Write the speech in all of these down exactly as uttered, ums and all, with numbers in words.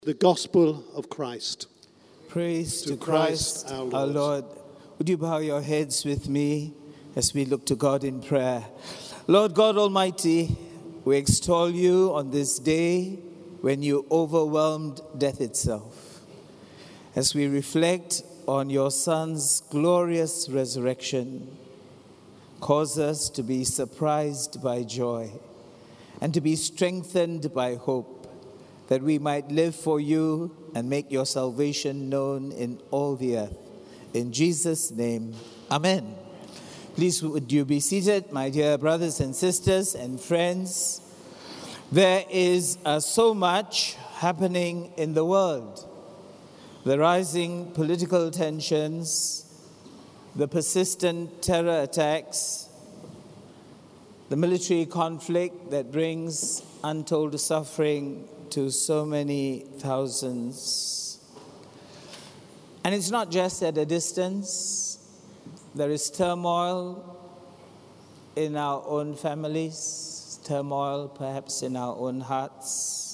The Gospel of Christ. Praise to, to Christ, Christ our, Lord. our Lord. Would you bow your heads with me as we look to God in prayer? Lord God Almighty, we extol you on this day when you overwhelmed death itself. As we reflect on your Son's glorious resurrection, cause us to be surprised by joy and to be strengthened by hope, that we might live for you and make your salvation known in all the earth. In Jesus' name, amen. Please would you be seated, my dear brothers and sisters and friends. There is uh, so much happening in the world. The rising political tensions, the persistent terror attacks, the military conflict that brings untold suffering to so many thousands. And it's not just at a distance. There is turmoil in our own families, turmoil perhaps in our own hearts.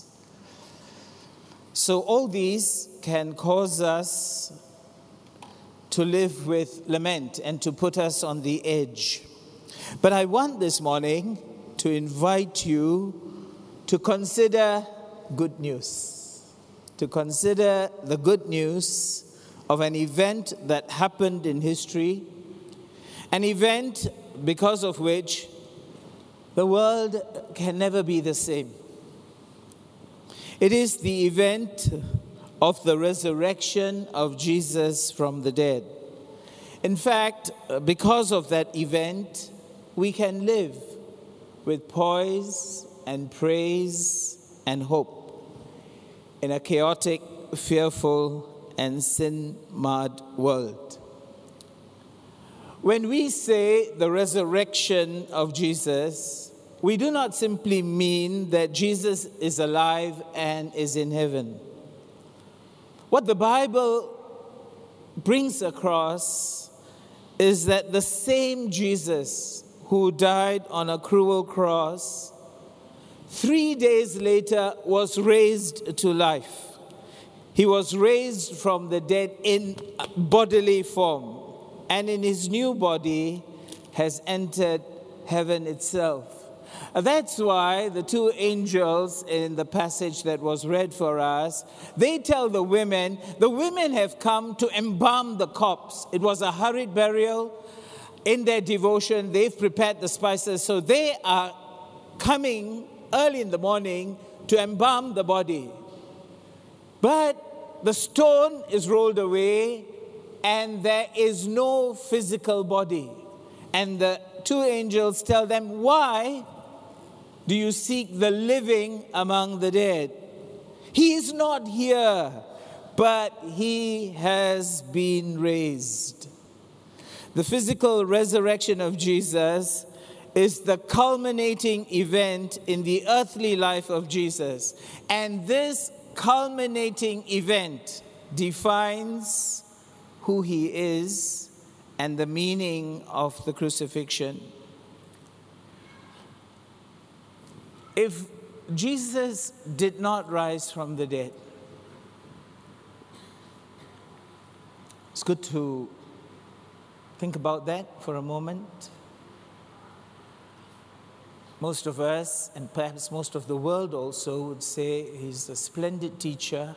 So all these can cause us to live with lament and to put us on the edge. But I want this morning to invite you to consider good news, to consider the good news of an event that happened in history, an event because of which the world can never be the same. It is the event of the resurrection of Jesus from the dead. In fact, because of that event, we can live with poise and praise and hope in a chaotic, fearful, and sin-marred world. When we say the resurrection of Jesus, we do not simply mean that Jesus is alive and is in heaven. What the Bible brings across is that the same Jesus who died on a cruel cross, three days later was raised to life. He was raised from the dead in bodily form, and in his new body has entered heaven itself. That's why the two angels in the passage that was read for us, they tell the women, the women have come to embalm the corpse. It was a hurried burial. In their devotion, they've prepared the spices, so they are coming early in the morning to embalm the body. But the stone is rolled away and there is no physical body. And the two angels tell them, why do you seek the living among the dead? He is not here, but he has been raised. The physical resurrection of Jesus is the culminating event in the earthly life of Jesus. And this culminating event defines who he is and the meaning of the crucifixion. If Jesus did not rise from the dead, it's good to think about that for a moment. Most of us, and perhaps most of the world also, would say he's a splendid teacher.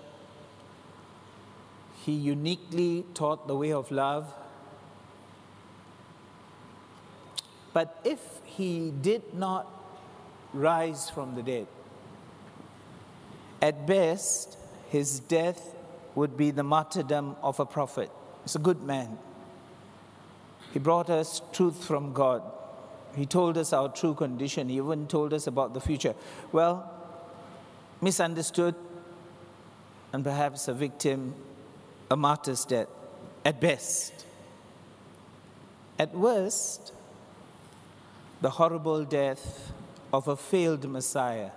He uniquely taught the way of love. But if he did not rise from the dead, at best, his death would be the martyrdom of a prophet. He's a good man. He brought us truth from God. He told us our true condition. He even told us about the future. Well, misunderstood, and perhaps a victim, a martyr's death, at best. At worst, the horrible death of a failed Messiah.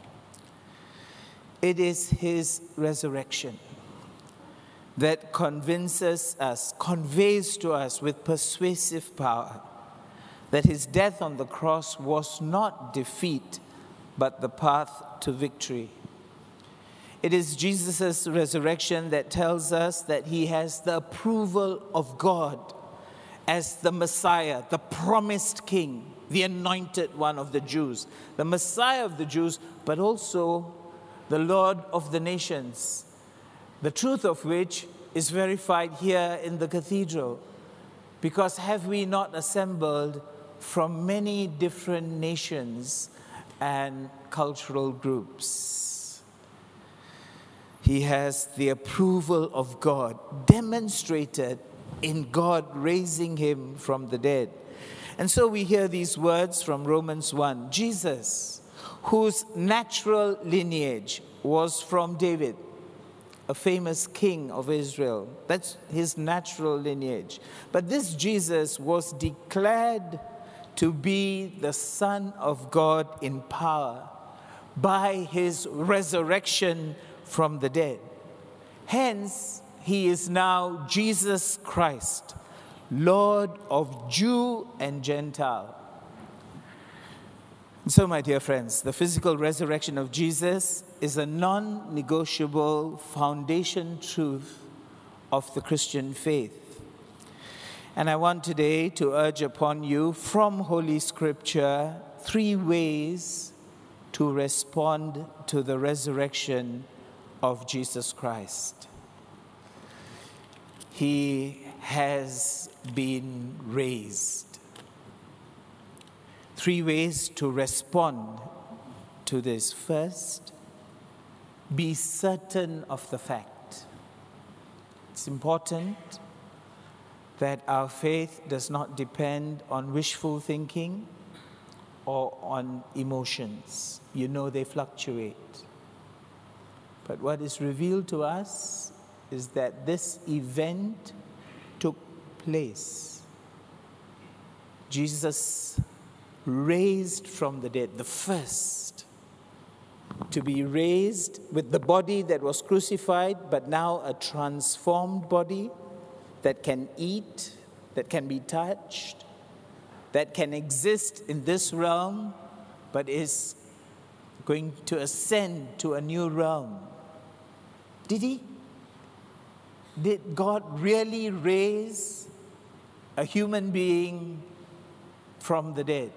It is his resurrection that convinces us, conveys to us with persuasive power that his death on the cross was not defeat, but the path to victory. It is Jesus' resurrection that tells us that he has the approval of God as the Messiah, the promised King, the anointed one of the Jews, the Messiah of the Jews, but also the Lord of the nations, the truth of which is verified here in the cathedral. Because have we not assembled from many different nations and cultural groups? He has the approval of God demonstrated in God raising him from the dead. And so we hear these words from Romans one. Jesus, whose natural lineage was from David, a famous king of Israel. That's his natural lineage. But this Jesus was declared to be the Son of God in power by his resurrection from the dead. Hence, he is now Jesus Christ, Lord of Jew and Gentile. So, my dear friends, the physical resurrection of Jesus is a non-negotiable foundation truth of the Christian faith. And I want today to urge upon you from Holy Scripture three ways to respond to the resurrection of Jesus Christ. He has been raised. Three ways to respond to this. First, be certain of the fact. It's important that our faith does not depend on wishful thinking or on emotions. You know they fluctuate. But what is revealed to us is that this event took place. Jesus raised from the dead, the first to be raised with the body that was crucified, but now a transformed body that can eat, that can be touched, that can exist in this realm, but is going to ascend to a new realm. Did he? Did God really raise a human being from the dead?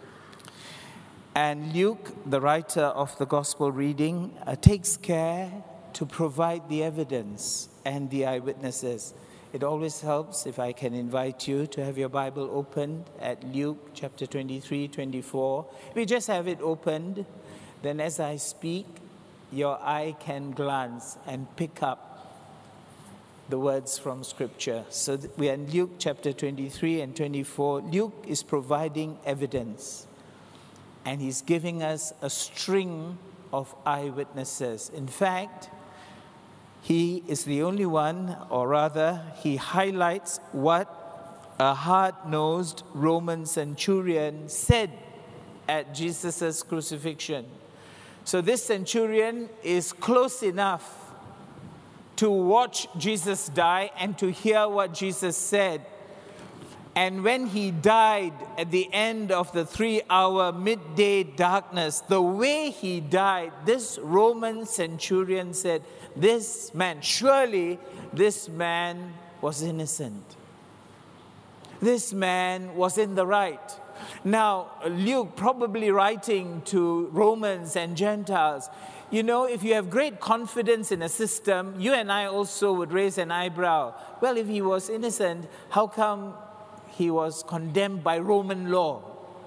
And Luke, the writer of the gospel reading, uh, takes care to provide the evidence and the eyewitnesses. It always helps if I can invite you to have your Bible opened at Luke chapter twenty-three, twenty-four. If you just have it opened, then as I speak, your eye can glance and pick up the words from Scripture. So we are in Luke chapter twenty-three and twenty-four. Luke is providing evidence, and he's giving us a string of eyewitnesses. In fact, he is the only one, or rather, he highlights what a hard-nosed Roman centurion said at Jesus' crucifixion. So this centurion is close enough to watch Jesus die and to hear what Jesus said. And when he died at the end of the three-hour midday darkness, the way he died, this Roman centurion said, this man, surely this man was innocent. This man was in the right. Now, Luke, probably writing to Romans and Gentiles, you know, if you have great confidence in a system, you and I also would raise an eyebrow. Well, if he was innocent, how come he was condemned by Roman law?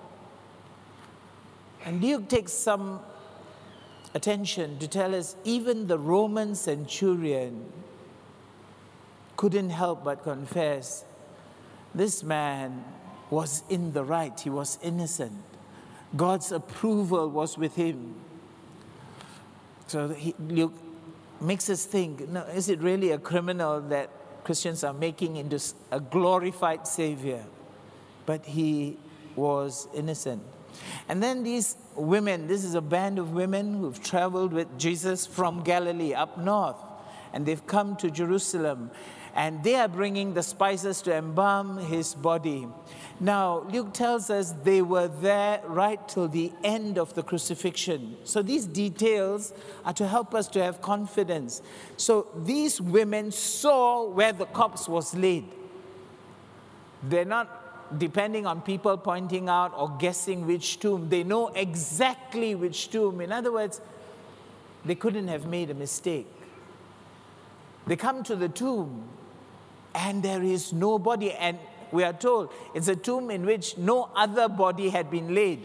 And Luke takes some attention to tell us even the Roman centurion couldn't help but confess this man was in the right. He was innocent. God's approval was with him. So he, Luke makes us think, no, is it really a criminal that Christians are making into a glorified Savior? But he was innocent. And then these women, this is a band of women who've traveled with Jesus from Galilee up north, and they've come to Jerusalem. and they are bringing the spices to embalm his body. Now, Luke tells us they were there right till the end of the crucifixion. So these details are to help us to have confidence. So these women saw where the corpse was laid. They're not depending on people pointing out or guessing which tomb. They know exactly which tomb. In other words, they couldn't have made a mistake. They come to the tomb, and there is no body. And we are told it's a tomb in which no other body had been laid.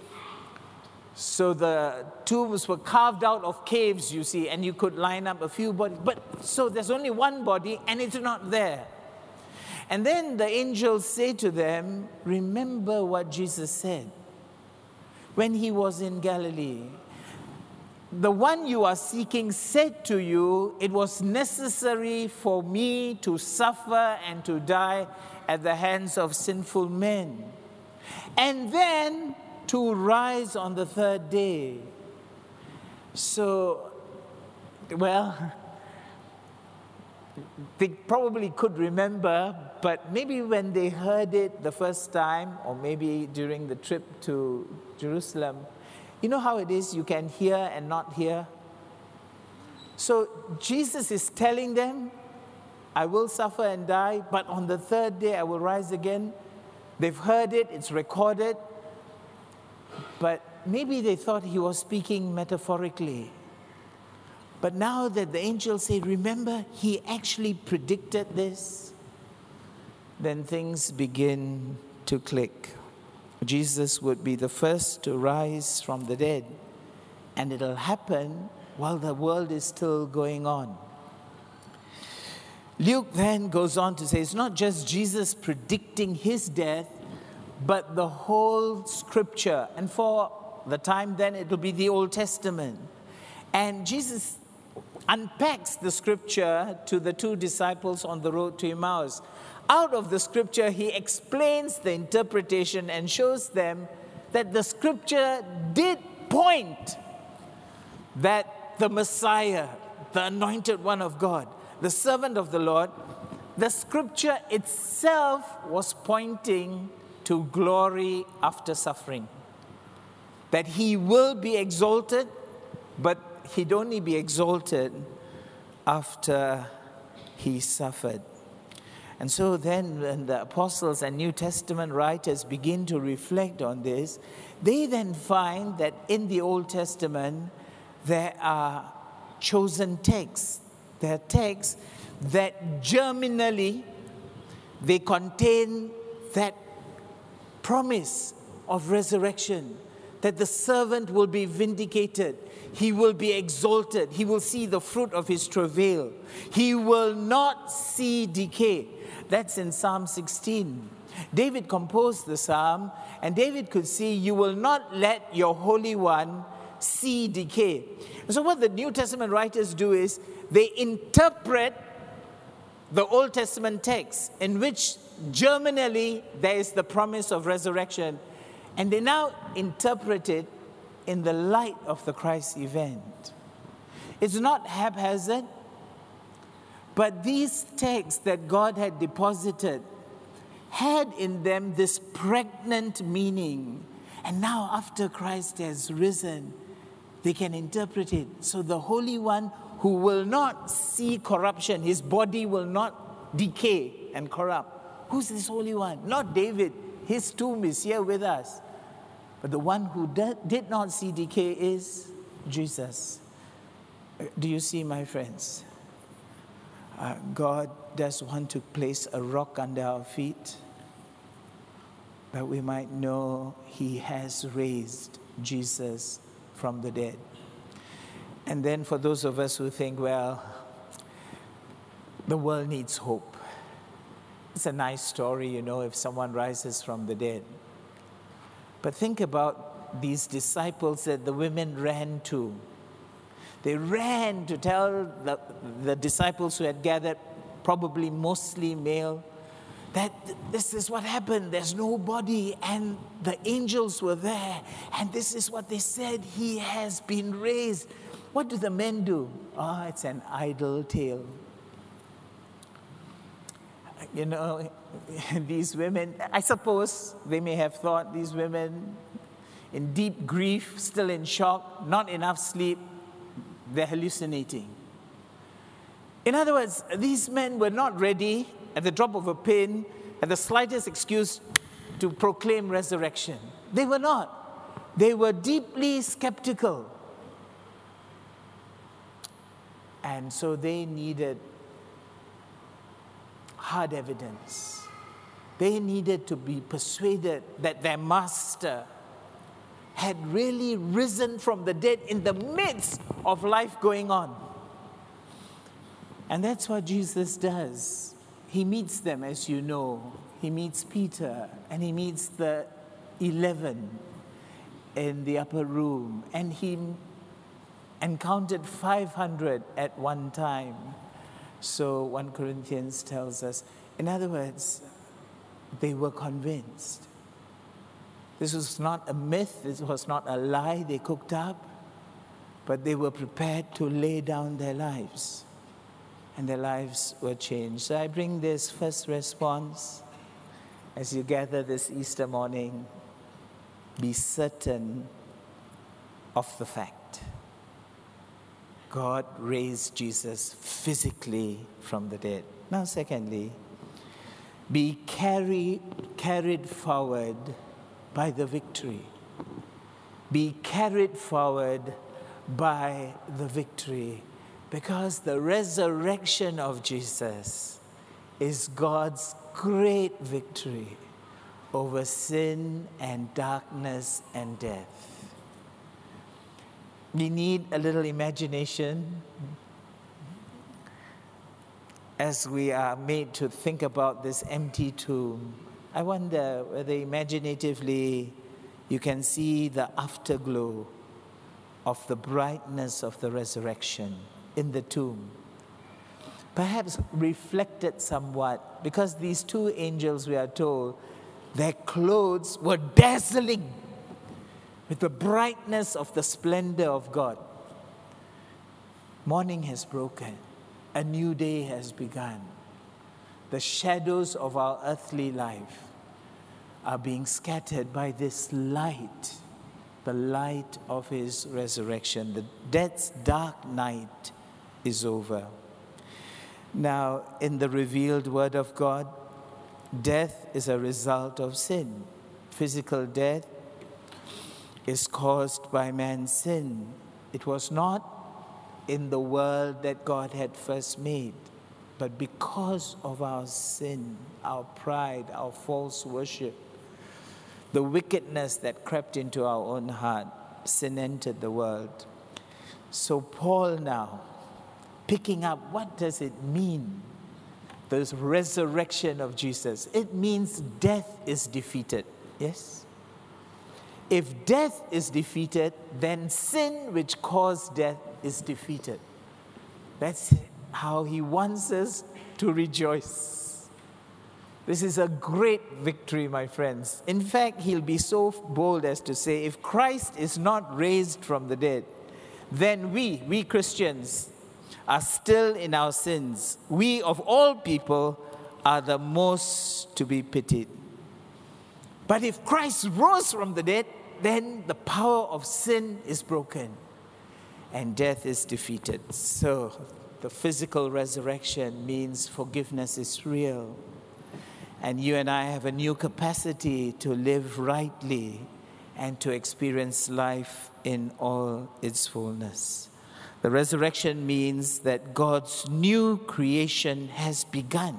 So the tombs were carved out of caves, you see, and you could line up a few bodies. But so there's only one body, and it's not there. And then the angels say to them, remember what Jesus said when he was in Galilee. The one you are seeking said to you, it was necessary for me to suffer and to die at the hands of sinful men, and then to rise on the third day. So, well, they probably could remember, but maybe when they heard it the first time, or maybe during the trip to Jerusalem, you know how it is, you can hear and not hear. So Jesus is telling them, I will suffer and die, but on the third day I will rise again. They've heard it, it's recorded, but maybe they thought he was speaking metaphorically. But now that the angels say, remember, he actually predicted this, then things begin to click. Jesus would be the first to rise from the dead, and it'll happen while the world is still going on. Luke then goes on to say it's not just Jesus predicting his death, but the whole scripture. And for the time then, it will be the Old Testament. And Jesus unpacks the scripture to the two disciples on the road to Emmaus. Out of the scripture, he explains the interpretation and shows them that the scripture did point that the Messiah, the anointed one of God, the servant of the Lord, the scripture itself was pointing to glory after suffering. That he will be exalted, but he'd only be exalted after he suffered. And so then when the apostles and New Testament writers begin to reflect on this, they then find that in the Old Testament there are chosen texts. There are texts that germinally they contain that promise of resurrection, that the servant will be vindicated, he will be exalted, he will see the fruit of his travail, he will not see decay. That's in Psalm sixteen. David composed the psalm, and David could see, you will not let your Holy One see decay. So what the New Testament writers do is they interpret the Old Testament text in which germinally there is the promise of resurrection, and they now interpret it in the light of the Christ event. It's not haphazard, but these texts that God had deposited had in them this pregnant meaning. And now after Christ has risen, they can interpret it. So the Holy One who will not see corruption, his body will not decay and corrupt. Who's this Holy One? Not David. His tomb is here with us. But the one who did not see decay is Jesus. Do you see, my friends? Uh, God does want to place a rock under our feet, that we might know he has raised Jesus from the dead. And then for those of us who think, well, the world needs hope. It's a nice story, you know, if someone rises from the dead. But think about these disciples that the women ran to. They ran to tell the, the disciples who had gathered, probably mostly male, that this is what happened. There's no body, and the angels were there, and this is what they said. He has been raised. What do the men do? Oh, it's an idle tale. you know, these women, I suppose they may have thought these women in deep grief, still in shock, not enough sleep, they're hallucinating. In other words, these men were not ready at the drop of a pin, at the slightest excuse to proclaim resurrection. They were not. They were deeply skeptical. And so they needed hard evidence. They needed to be persuaded that their master had really risen from the dead in the midst of life going on. And that's what Jesus does. He meets them, as you know. He meets Peter and he meets the eleven in the upper room. And he encountered five hundred at one time. So First Corinthians tells us, in other words, they were convinced. This was not a myth, this was not a lie they cooked up, but they were prepared to lay down their lives. And their lives were changed. So I bring this first response as you gather this Easter morning. Be certain of the fact. God raised Jesus physically from the dead. Now, secondly, be carried, carried forward by the victory. Be carried forward by the victory. Because the resurrection of Jesus is God's great victory over sin and darkness and death. We need a little imagination as we are made to think about this empty tomb. I wonder whether imaginatively you can see the afterglow of the brightness of the resurrection in the tomb. Perhaps reflected somewhat, because these two angels, we are told, their clothes were dazzling with the brightness of the splendor of God. Morning has broken. A new day has begun. The shadows of our earthly life are being scattered by this light, the light of his resurrection. The death's dark night is over. Now, in the revealed word of God, death is a result of sin. Physical death is caused by man's sin. It was not in the world that God had first made, but because of our sin, our pride, our false worship, the wickedness that crept into our own heart, sin entered the world. So Paul now, picking up, what does it mean? The resurrection of Jesus. It means death is defeated. Yes? If death is defeated, then sin which caused death is defeated. That's how he wants us to rejoice. This is a great victory, my friends. In fact, he'll be so bold as to say, if Christ is not raised from the dead, then we, we Christians, are still in our sins. We, of all people, are the most to be pitied. But if Christ rose from the dead, then the power of sin is broken and death is defeated. So the physical resurrection means forgiveness is real. And you and I have a new capacity to live rightly and to experience life in all its fullness. The resurrection means that God's new creation has begun.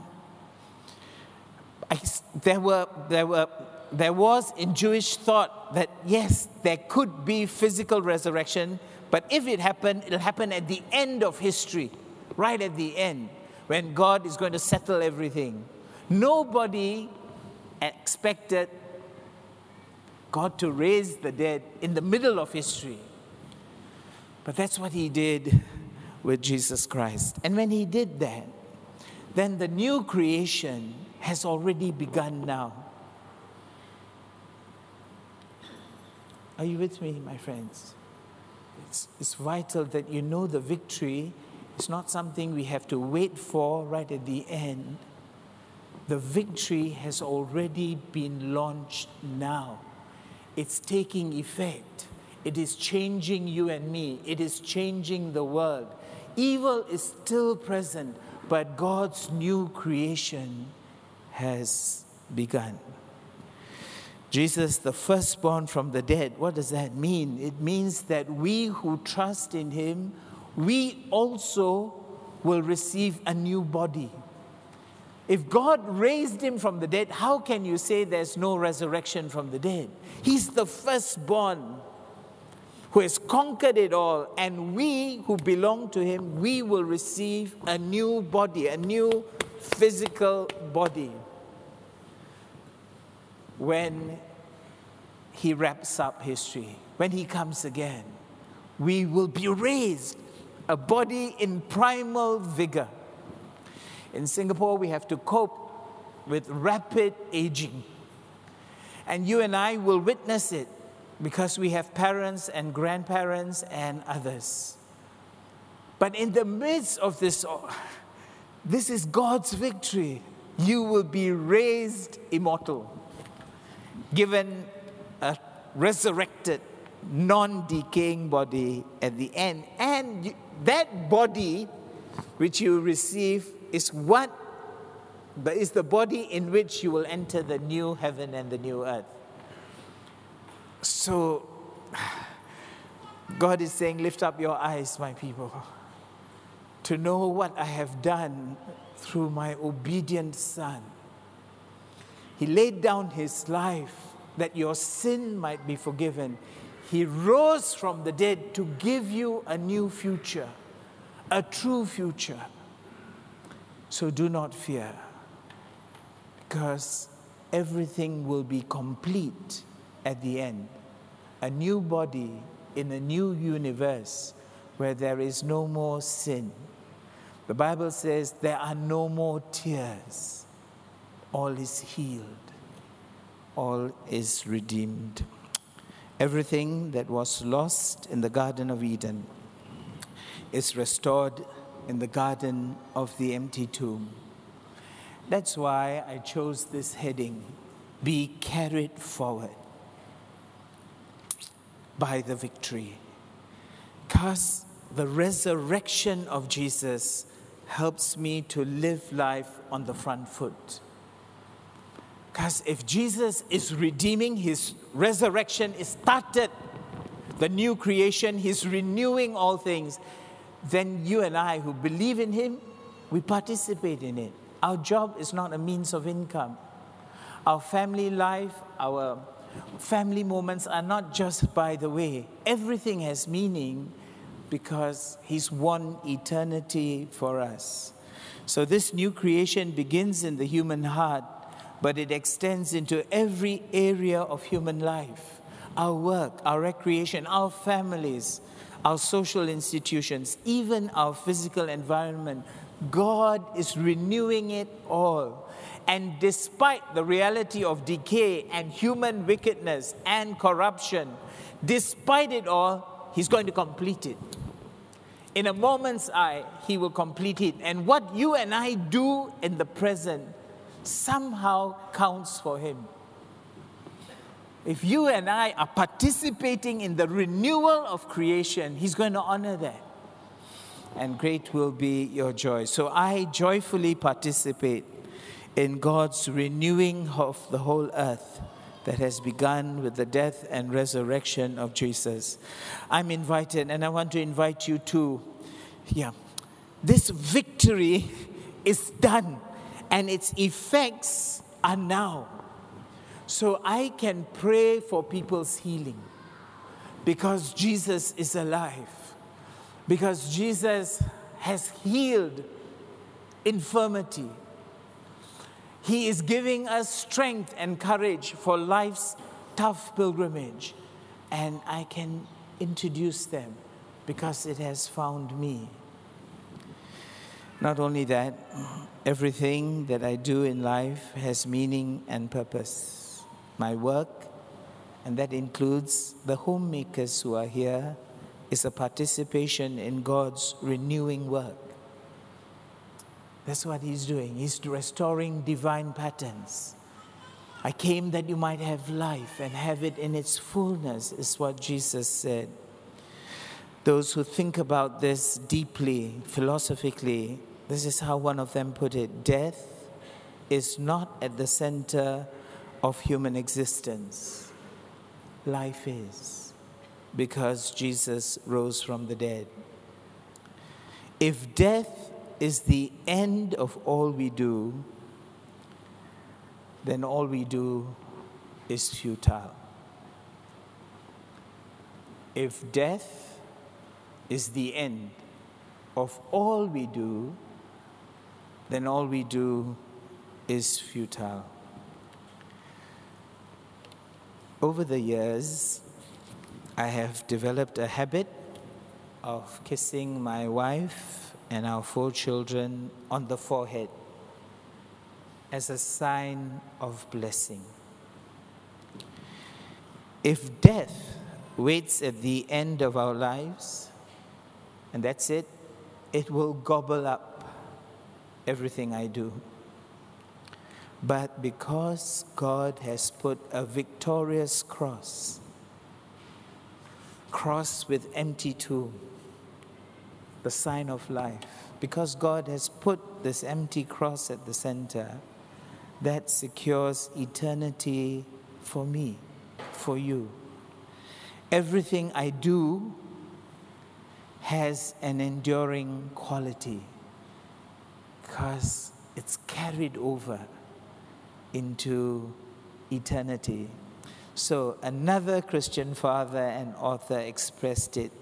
I, there were, there were, there was in Jewish thought that yes, there could be physical resurrection, but if it happened, it'll happen at the end of history, right at the end, when God is going to settle everything. Nobody expected God to raise the dead in the middle of history. But that's what he did with Jesus Christ. And when he did that, then the new creation has already begun now. Are you with me, my friends? It's, it's vital that you know the victory is not something we have to wait for right at the end. The victory has already been launched now. It's taking effect. It is changing you and me. It is changing the world. Evil is still present, but God's new creation has begun. Jesus, the firstborn from the dead, what does that mean? It means that we who trust in him, we also will receive a new body. If God raised him from the dead, how can you say there's no resurrection from the dead? He's the firstborn who has conquered it all, and we who belong to him, we will receive a new body, a new physical body when he wraps up history, when he comes again. We will be raised, a body in primal vigor. In Singapore, we have to cope with rapid aging. And you and I will witness it because we have parents and grandparents and others. But in the midst of this, this is God's victory. You will be raised immortal, given a resurrected, non-decaying body at the end. And you, that body which you receive is what but is the body in which you will enter the new heaven and the new earth. So God is saying, lift up your eyes, my people, to know what I have done through my obedient Son. He laid down his life that your sin might be forgiven. He rose from the dead to give you a new future, a true future. So do not fear, because everything will be complete at the end. A new body in a new universe where there is no more sin. The Bible says there are no more tears. All is healed. All is redeemed. Everything that was lost in the Garden of Eden is restored in the Garden of the Empty Tomb. That's why I chose this heading, be carried forward by the victory. Because the resurrection of Jesus helps me to live life on the front foot. Because if Jesus is redeeming, his resurrection is started, the new creation, he's renewing all things, then you and I who believe in him, we participate in it. Our job is not a means of income. Our family life, our family moments are not just by the way. Everything has meaning because he's won eternity for us. So this new creation begins in the human heart, but it extends into every area of human life. Our work, our recreation, our families, our social institutions, even our physical environment. God is renewing it all. And despite the reality of decay and human wickedness and corruption, despite it all, he's going to complete it. In a moment's eye, he will complete it. And what you and I do in the present somehow counts for him. If you and I are participating in the renewal of creation, he's going to honor that. And great will be your joy. So I joyfully participate in God's renewing of the whole earth that has begun with the death and resurrection of Jesus. I'm invited, and I want to invite you too. Yeah, this victory is done, and its effects are now. So I can pray for people's healing because Jesus is alive, because Jesus has healed infirmity. He is giving us strength and courage for life's tough pilgrimage. And I can introduce them because it has found me. Not only that, everything that I do in life has meaning and purpose. My work, and that includes the homemakers who are here, is a participation in God's renewing work. That's what he's doing. He's restoring divine patterns. I came that you might have life and have it in its fullness, is what Jesus said. Those who think about this deeply, philosophically, this is how one of them put it: death is not at the center of human existence. Life is, because Jesus rose from the dead. If death is the end of all we do, then all we do is futile. If death is the end of all we do, then all we do is futile. Over the years, I have developed a habit of kissing my wife and our four children on the forehead as a sign of blessing. If death waits at the end of our lives, and that's it, it will gobble up everything I do. But because God has put a victorious cross, cross with empty tomb, the sign of life, because God has put this empty cross at the center, that secures eternity for me, for you. Everything I do has an enduring quality because it's carried over into eternity. So another Christian father and author expressed it: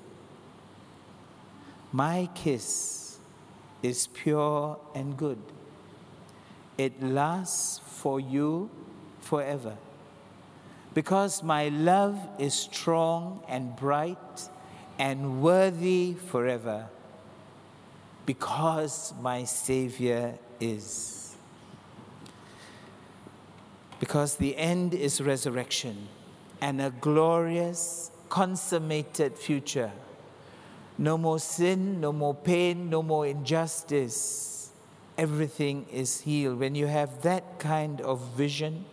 my kiss is pure and good. It lasts for you forever. Because my love is strong and bright and worthy forever. Because my Savior is. Because the end is resurrection and a glorious, consummated future. No more sin, no more pain, no more injustice. Everything is healed. When you have that kind of vision,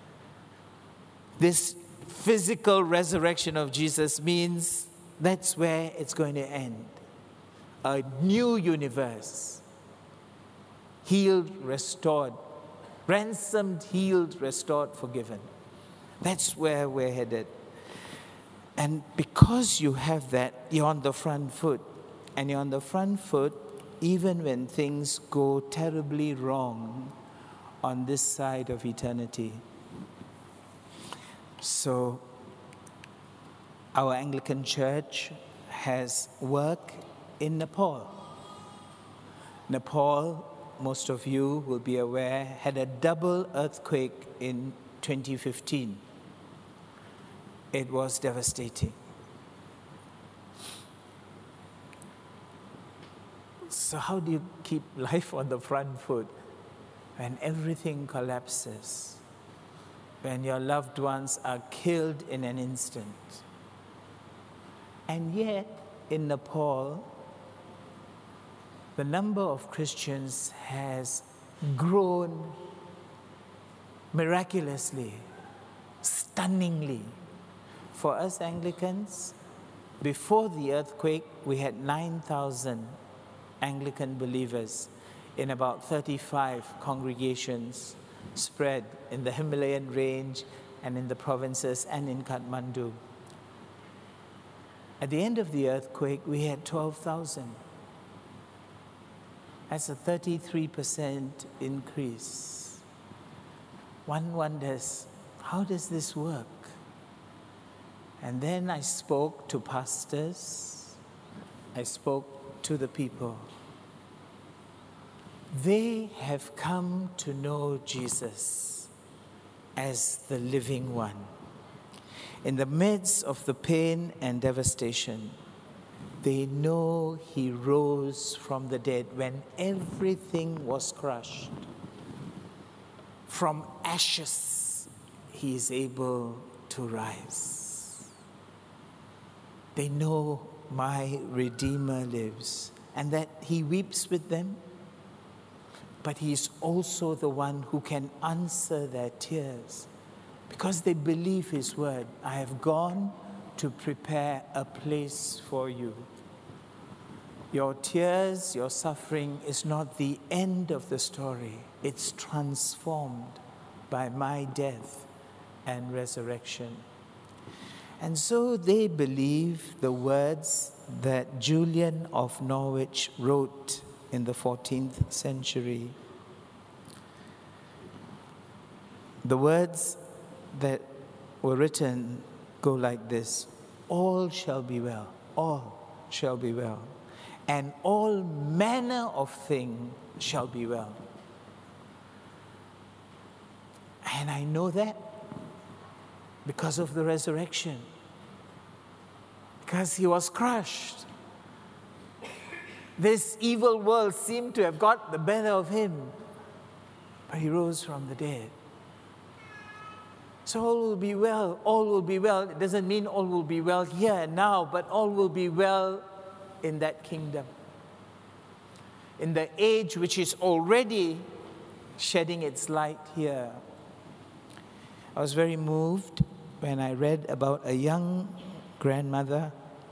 this physical resurrection of Jesus means that's where it's going to end. A new universe. Healed, restored. Ransomed, healed, restored, forgiven. That's where we're headed. And because you have that, you're on the front foot. And you're on the front foot even when things go terribly wrong on this side of eternity. So, our Anglican Church has work in Nepal. Nepal, most of you will be aware, had a double earthquake in twenty fifteen. It was devastating. So how do you keep life on the front foot when everything collapses? When your loved ones are killed in an instant? And yet, in Nepal, the number of Christians has grown miraculously, stunningly. For us Anglicans, before the earthquake, we had nine thousand Anglican believers in about thirty-five congregations spread in the Himalayan range and in the provinces and in Kathmandu. At the end of the earthquake, we had twelve thousand. That's a thirty-three percent increase. One wonders, how does this work? And then I spoke to pastors. I spoke to the people. They have come to know Jesus as the living one. In the midst of the pain and devastation, they know he rose from the dead when everything was crushed. From ashes, he is able to rise. They know my Redeemer lives and that he weeps with them but he is also the one who can answer their tears because they believe his word. I have gone to prepare a place for you. Your tears, your suffering is not the end of the story. It's transformed by my death and resurrection. And so they believe the words that Julian of Norwich wrote in the fourteenth century. The words that were written go like this: all shall be well, all shall be well, and all manner of thing shall be well. And I know that because of the resurrection, because he was crushed. This evil world seemed to have got the better of him, but he rose from the dead. So all will be well, all will be well. It doesn't mean all will be well here and now, but all will be well in that kingdom, in the age which is already shedding its light here. I was very moved when I read about a young grandmother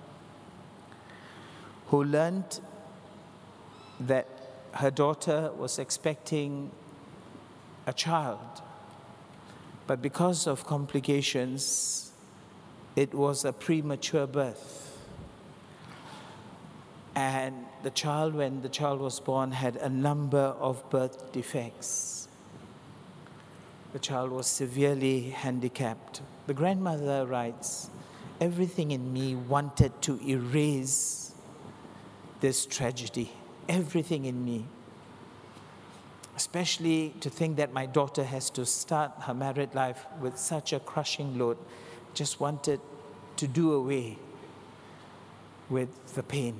who learned that her daughter was expecting a child, but because of complications, it was a premature birth. And the child, when the child was born, had a number of birth defects. The child was severely handicapped. The grandmother writes, everything in me wanted to erase this tragedy. Everything in me. Especially to think that my daughter has to start her married life with such a crushing load. Just wanted to do away with the pain.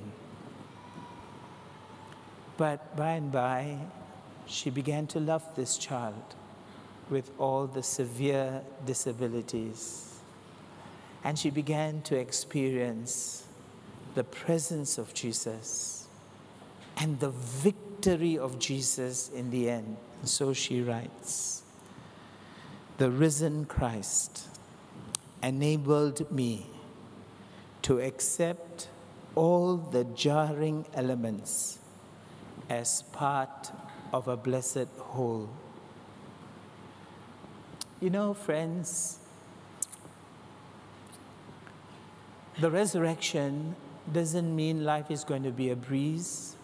But by and by, she began to love this child with all the severe disabilities. And she began to experience the presence of Jesus and the victory of Jesus in the end. And so she writes, the risen Christ enabled me to accept all the jarring elements as part of a blessed whole. You know, friends, the resurrection doesn't mean life is going to be a breeze.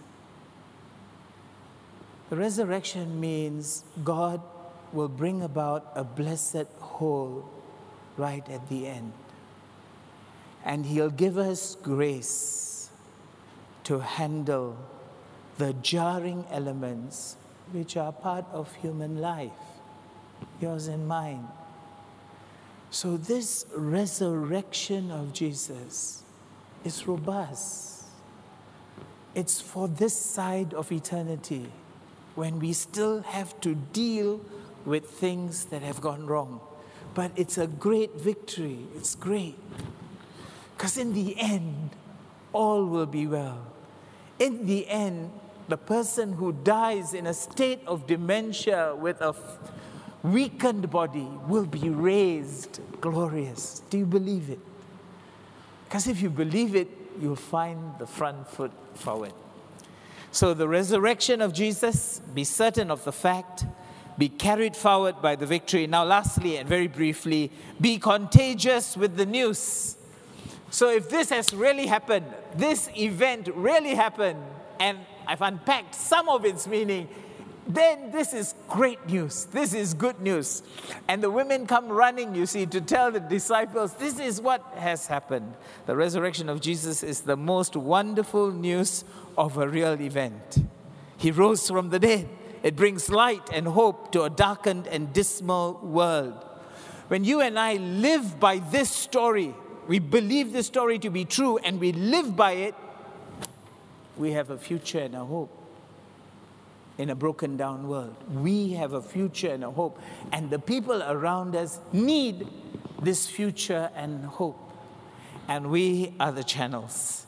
The resurrection means God will bring about a blessed whole right at the end. And He'll give us grace to handle the jarring elements which are part of human life, yours and mine. So this resurrection of Jesus is robust. It's for this side of eternity, when we still have to deal with things that have gone wrong. But it's a great victory. It's great. Because in the end, all will be well. In the end, the person who dies in a state of dementia with a weakened body will be raised glorious. Do you believe it? Because if you believe it, you'll find the front foot forward. So the resurrection of Jesus, be certain of the fact, be carried forward by the victory. Now lastly, and very briefly, be contagious with the news. So if this has really happened, this event really happened, and I've unpacked some of its meaning, then this is great news. This is good news. And the women come running, you see, to tell the disciples, this is what has happened. The resurrection of Jesus is the most wonderful news of a real event. He rose from the dead. It brings light and hope to a darkened and dismal world. When you and I live by this story, we believe this story to be true, and we live by it, we have a future and a hope. In a broken down world, we have a future and a hope. And the people around us need this future and hope. And we are the channels.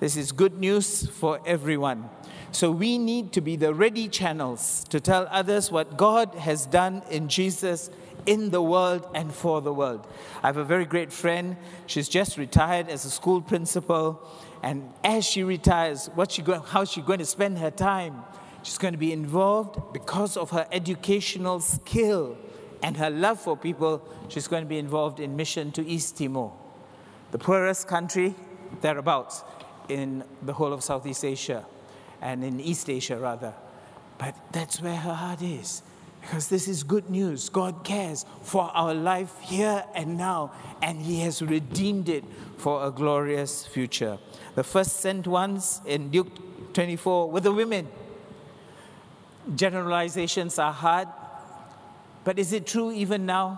This is good news for everyone. So we need to be the ready channels to tell others what God has done in Jesus in the world and for the world. I have a very great friend. She's just retired as a school principal. And as she retires, what she go, how she's going to spend her time, she's going to be involved because of her educational skill and her love for people. She's going to be involved in mission to East Timor, the poorest country thereabouts in the whole of Southeast Asia. And in East Asia, rather. But that's where her heart is. Because this is good news. God cares for our life here and now. And He has redeemed it for a glorious future. The first sent ones in Luke twenty-four were the women. Generalizations are hard. But is it true even now?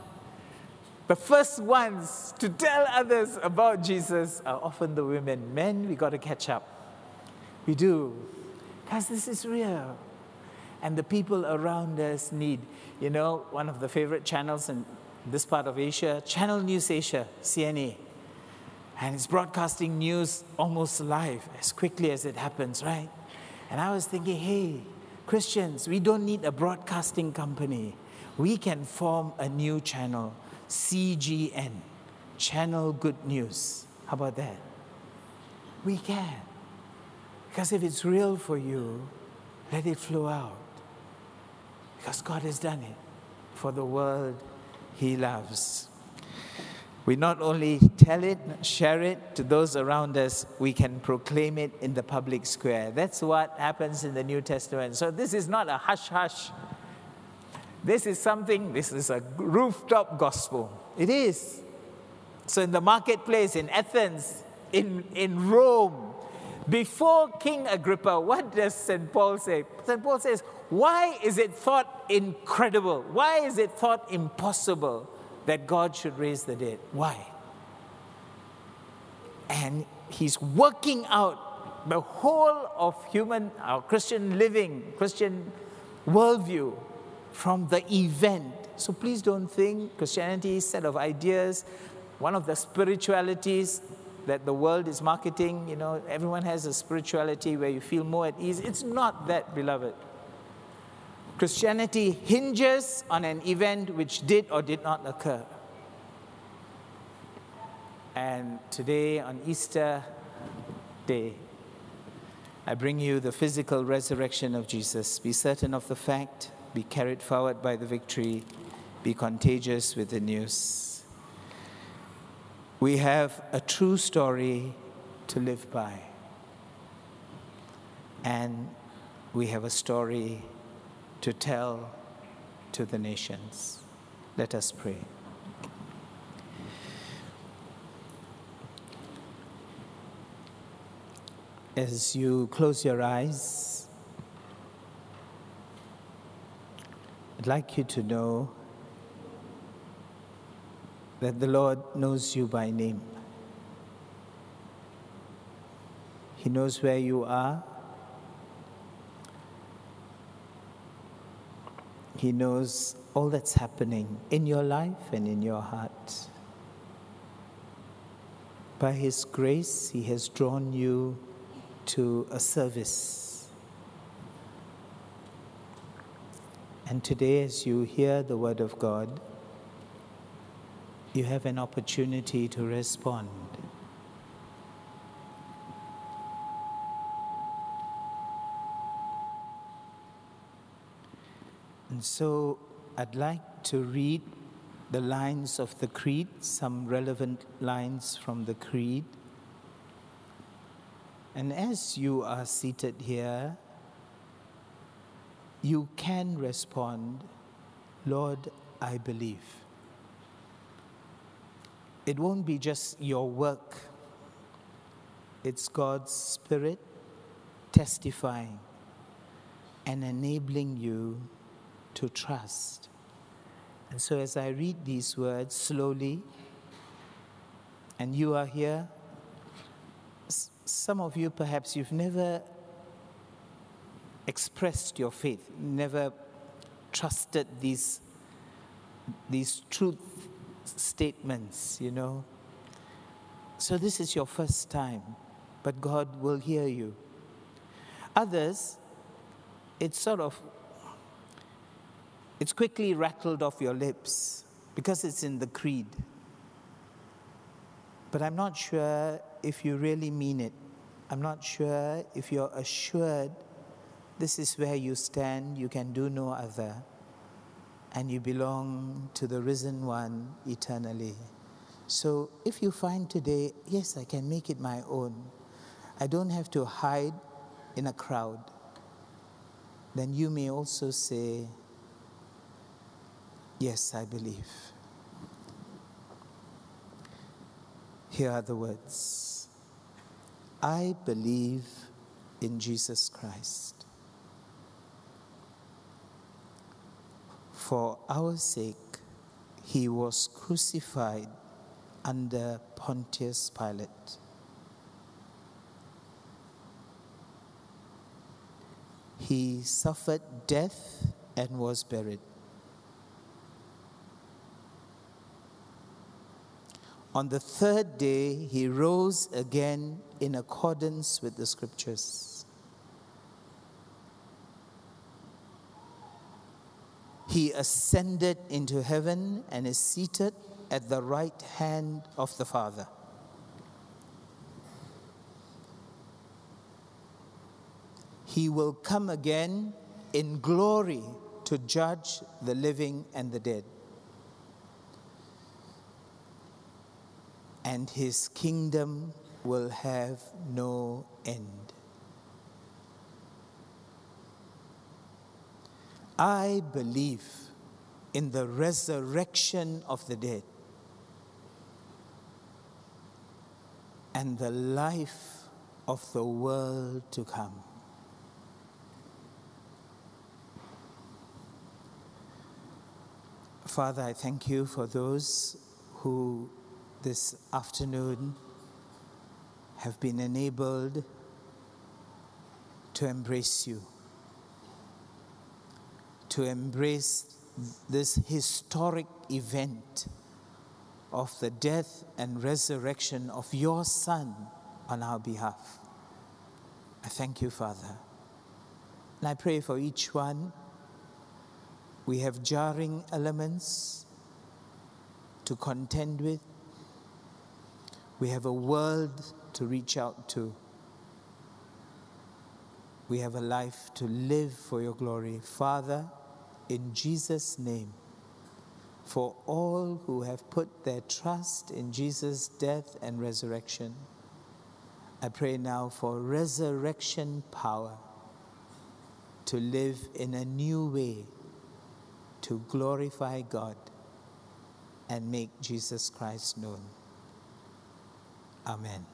The first ones to tell others about Jesus are often the women. Men, we got to catch up. We do, because this is real. And the people around us need, you know, one of the favorite channels in this part of Asia, Channel News Asia, C N A. And it's broadcasting news almost live, as quickly as it happens, right? And I was thinking, hey, Christians, we don't need a broadcasting company. We can form a new channel, C G N, Channel Good News. How about that? We can. Because if it's real for you, let it flow out. Because God has done it for the world He loves. We not only tell it, share it to those around us, we can proclaim it in the public square. That's what happens in the New Testament. So this is not a hush-hush. This is something, this is a rooftop gospel. It is. So in the marketplace, in Athens, in, in Rome, before King Agrippa, what does Saint Paul say? Saint Paul says, why is it thought incredible? Why is it thought impossible that God should raise the dead? Why? And he's working out the whole of human, our Christian living, Christian worldview from the event. So please don't think Christianity is a set of ideas. One of the spiritualities that the world is marketing, you know, everyone has a spirituality where you feel more at ease. It's not that, beloved. Christianity hinges on an event which did or did not occur. And today, on Easter Day, I bring you the physical resurrection of Jesus. Be certain of the fact, be carried forward by the victory, be contagious with the news. We have a true story to live by. And we have a story to tell to the nations. Let us pray. As you close your eyes, I'd like you to know that the Lord knows you by name. He knows where you are. He knows all that's happening in your life and in your heart. By His grace, He has drawn you to a service. And today, as you hear the word of God, you have an opportunity to respond. And so I'd like to read the lines of the Creed, some relevant lines from the Creed. And as you are seated here, you can respond, Lord, I believe. It won't be just your work. It's God's Spirit testifying and enabling you to trust. And so as I read these words slowly, and you are here, s- some of you perhaps you've never expressed your faith, never trusted these, these truth statements, you know. So this is your first time. but God will hear you. Others, it's sort of, it's quickly rattled off your lips because it's in the creed. But I'm not sure if you really mean it. I'm not sure if you're assured this is where you stand, you can do no other, and you belong to the risen one eternally. So if you find today, yes, I can make it my own, I don't have to hide in a crowd, then you may also say, yes, I believe. Here are the words. I believe in Jesus Christ. For our sake, he was crucified under Pontius Pilate. He suffered death and was buried. On the third day, he rose again in accordance with the Scriptures. He ascended into heaven and is seated at the right hand of the Father. He will come again in glory to judge the living and the dead. And his kingdom will have no end. I believe in the resurrection of the dead and the life of the world to come. Father, I thank you for those who this afternoon have been enabled to embrace you, to embrace this historic event of the death and resurrection of your Son on our behalf. I thank you, Father. And I pray for each one. We have jarring elements to contend with. We have a world to reach out to. We have a life to live for your glory. Father, in Jesus' name, for all who have put their trust in Jesus' death and resurrection, I pray now for resurrection power to live in a new way, to glorify God and make Jesus Christ known. Amen.